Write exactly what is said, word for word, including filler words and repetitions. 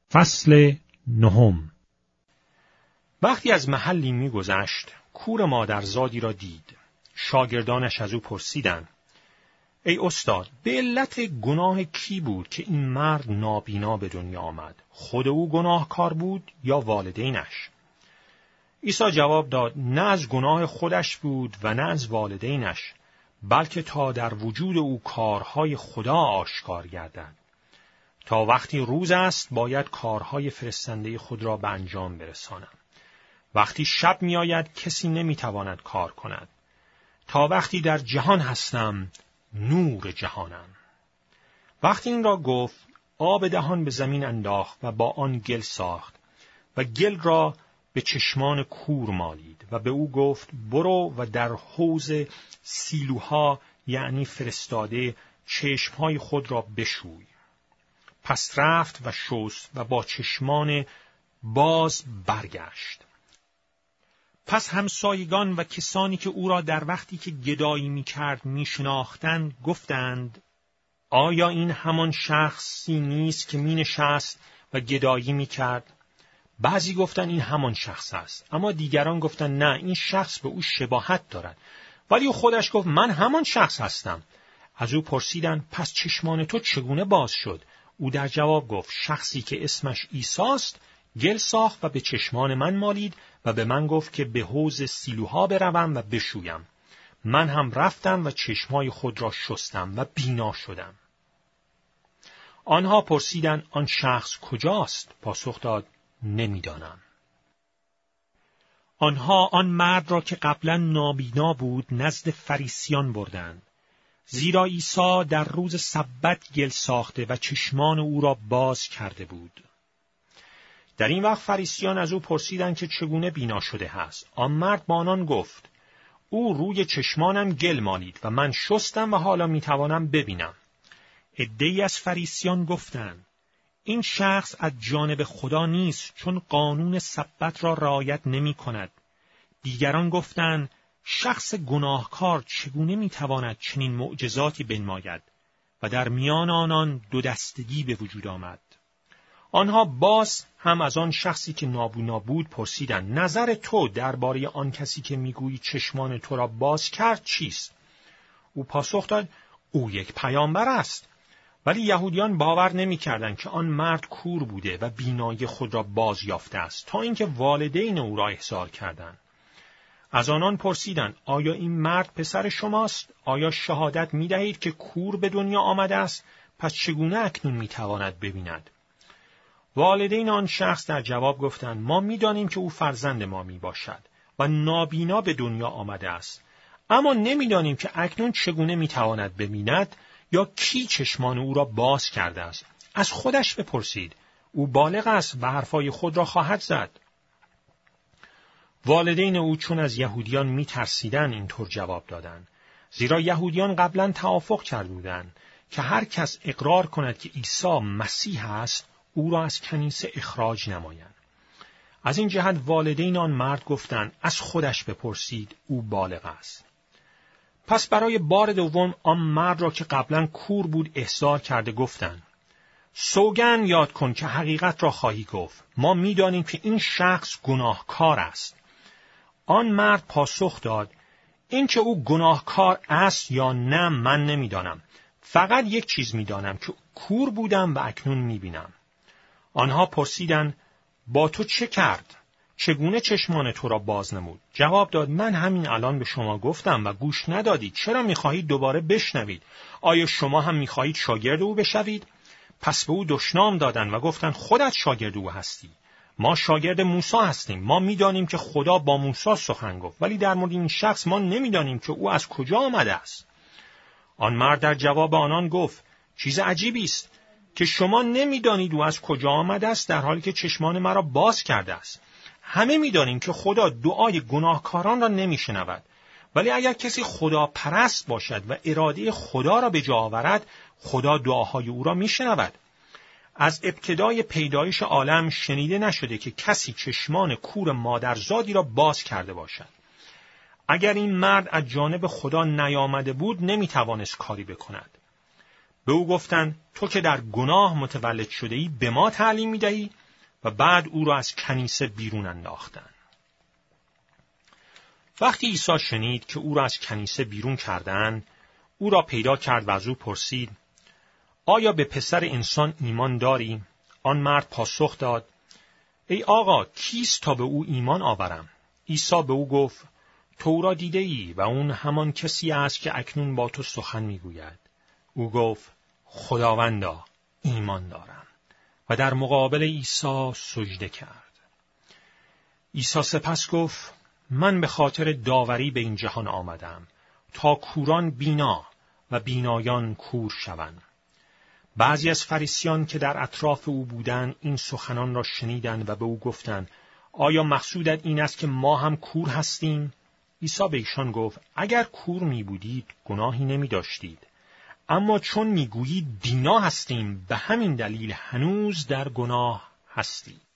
فصل نهم. وقتی از محلی می‌گذشت، کور مادرزادی را دید. شاگردانش از او پرسیدند: ای استاد، به علت گناه کی بود که این مرد نابینا به دنیا آمد؟ خود او گناهکار بود یا والدینش؟ عیسی جواب داد: نه از گناه خودش بود و نه از والدینش، بلکه تا در وجود او کارهای خدا آشکار گردد. تا وقتی روز است باید کارهای فرستنده خود را به انجام برسانم. وقتی شب می آید کسی نمی تواند کار کند. تا وقتی در جهان هستم نور جهانم. وقتی این را گفت، آب دهان به زمین انداخت و با آن گل ساخت و گل را به چشمان کور مالید و به او گفت: برو و در حوض سیلوها یعنی فرستاده چشمهای خود را بشوی. پس رفت و شست و با چشمان باز برگشت. پس همسایگان و کسانی که او را در وقتی که گدایی می کرد می شناختند گفتند: آیا این همان شخصی نیست که می نشست و گدایی می کرد؟ بعضی گفتند این همان شخص است، اما دیگران گفتند نه، این شخص به او شباهت دارد. ولی او خودش گفت من همان شخص هستم. از او پرسیدند پس چشمان تو چگونه باز شد؟ او در جواب گفت: شخصی که اسمش عیسی است گل ساخت و به چشمان من مالید و به من گفت که به حوض سیلوها بروم و بشویم. من هم رفتم و چشمای خود را شستم و بینا شدم. آنها پرسیدند آن شخص کجاست؟ پاسخ داد: نمیدانم. آنها آن مرد را که قبلا نابینا بود نزد فریسیان بردند، زیرا عیسی در روز سبت گل ساخته و چشمان او را باز کرده بود. در این وقت فریسیان از او پرسیدند که چگونه بینا شده است. آن مرد با آنان گفت: او روی چشمانم گل مالید و من شستم و حالا میتوانم ببینم. عده‌ای از فریسیان گفتند: این شخص از جانب خدا نیست، چون قانون سبت را رعایت نمی کند. دیگران گفتند: شخص گناهکار چگونه میتواند چنین معجزاتی بنماید؟ و در میان آنان دو دستگی به وجود آمد. آنها باز هم از آن شخصی که نابینا بود پرسیدند: نظر تو درباره آن کسی که میگویی چشمان تو را باز کرد چیست؟ او پاسخ داد: او یک پیامبر است. ولی یهودیان باور نمی‌کردند که آن مرد کور بوده و بینایی خود را باز یافته است، تا اینکه والدین او را احضار کردند. از آنان پرسیدند: آیا این مرد پسر شماست؟ آیا شهادت می‌دهید که کور به دنیا آمده است؟ پس چگونه اکنون می‌تواند ببیند؟ والدین آن شخص در جواب گفتند: ما می‌دانیم که او فرزند ما میباشد و نابینا به دنیا آمده است، اما نمی‌دانیم که اکنون چگونه می‌تواند ببیند یا کی چشمان او را باز کرده است. از خودش بپرسید، او بالغ است و حرفای خود را خواهد زد. والدین او چون از یهودیان می‌ترسیدند اینطور جواب دادند، زیرا یهودیان قبلا توافق کرده بودند که هر کس اقرار کند که عیسی مسیح است او را از کنیسه اخراج نمایند. از این جهت والدین آن مرد گفتند: از خودش بپرسید، او بالغ است. پس برای بار دوم آن مرد را که قبلا کور بود احضار کرده گفتند: سوگند یاد کن که حقیقت را خواهی گفت. ما می‌دانیم که این شخص گناهکار است. آن مرد پاسخ داد: این که او گناهکار است یا نه من نمی‌دانم. فقط یک چیز می‌دانم که کور بودم و اکنون می‌بینم. آنها پرسیدند: با تو چه کرد؟ چگونه چشمان تو را باز نمود؟ جواب داد: من همین الان به شما گفتم و گوش ندادید. چرا می‌خواهید دوباره بشنوید؟ آیا شما هم می‌خواهید شاگرد او بشوید؟ پس به او دشنام دادند و گفتند: خودت شاگرد او هستی. ما شاگرد موسی هستیم. ما می‌دانیم که خدا با موسی سخن گفت، ولی در مورد این شخص ما نمی‌دانیم که او از کجا آمده است. آن مرد در جواب آنان گفت: چیز عجیبی است که شما نمی‌دانید او از کجا آمده است، در حالی که چشمان مرا باز کرده است. همه می‌دانیم که خدا دعای گناهکاران را نمی‌شنود، ولی اگر کسی خدا پرست باشد و اراده خدا را به جا آورد، خدا دعاهای او را می‌شنود. از ابتدای پیدایش عالم شنیده نشده که کسی چشمان کور مادرزادی را باز کرده باشد. اگر این مرد از جانب خدا نیامده بود نمی‌توانست کاری بکند. به او گفتند تو که در گناه متولد شده ای به ما تعلیم می‌دهی؟ و بعد او را از کنیسه بیرون انداختند. وقتی عیسی شنید که او را از کنیسه بیرون کردند، او را پیدا کرد و از او پرسید آیا به پسر انسان ایمان داری؟ آن مرد پاسخ داد ای آقا کیست تا به او ایمان آورم؟ عیسی به او گفت تو او را دیده ای و اون همان کسی است که اکنون با تو سخن میگوید. او گفت خداوندا ایمان دارم و در مقابل عیسی سجده کرد. عیسی سپس گفت من به خاطر داوری به این جهان آمدم تا کوران بینا و بینایان کور شوند. بعضی از فریسیان که در اطراف او بودند این سخنان را شنیدند و به او گفتند آیا مقصودت این است که ما هم کور هستیم؟ عیسی به ایشان گفت اگر کور می بودید گناهی نمی داشتید، اما چون می گویید بینا هستیم به همین دلیل هنوز در گناه هستید.